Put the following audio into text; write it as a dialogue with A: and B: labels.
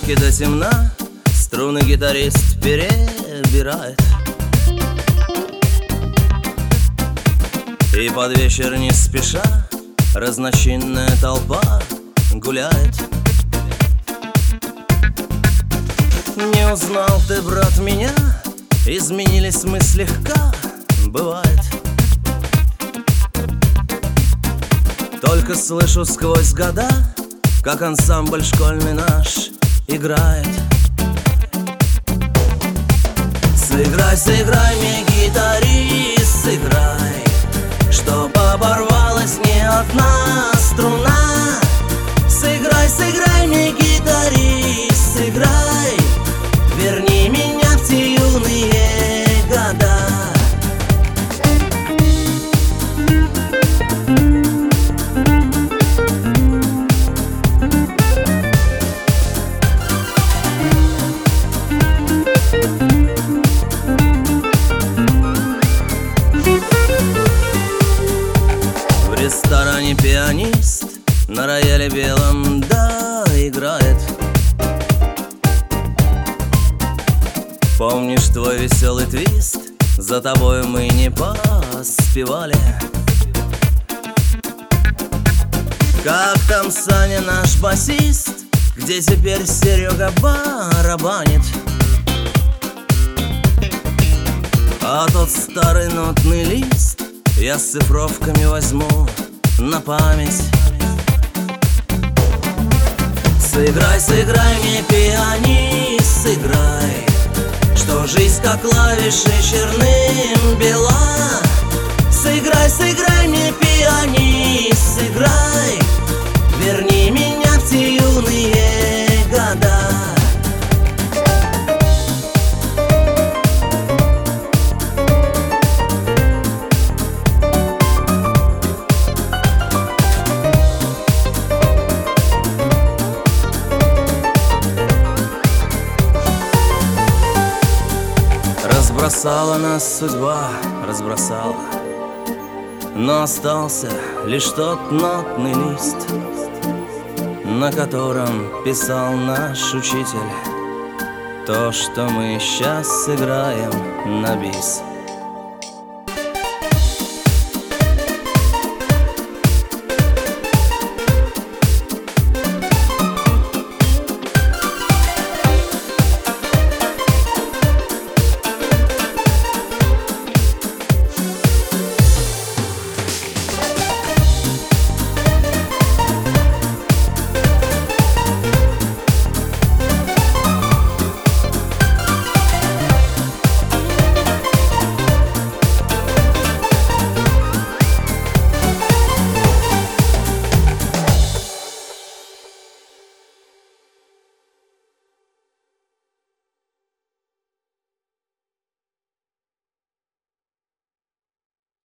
A: руки до темна, струны гитарист перебирает. И под вечер не спеша разночинная толпа гуляет. Не узнал ты, брат, меня, изменились мы слегка, бывает. Только слышу сквозь года, как ансамбль школьный наш играет. Сыграй, сыграй мне, гитарист, сыграй, чтоб оборвалась не одна струна. Сыграй, сыграй мне, гитарист, сыграй, верни меня в те юные года. В ресторане пианист на рояле белом, да, играет. Помнишь твой веселый твист? За тобой мы не поспевали. Как там Саня, наш басист? Где теперь Серега барабанит? А тот старый нотный лист я с цифровками возьму на память. Сыграй, сыграй мне, пианист, сыграй, что жизнь как клавиши черным бела. Сыграй, сыграй мне, пианист, сыграй, верни меня в те юные года. Разбросала нас судьба, разбросала, но остался лишь тот нотный лист, на котором писал наш учитель то, что мы сейчас сыграем на бис.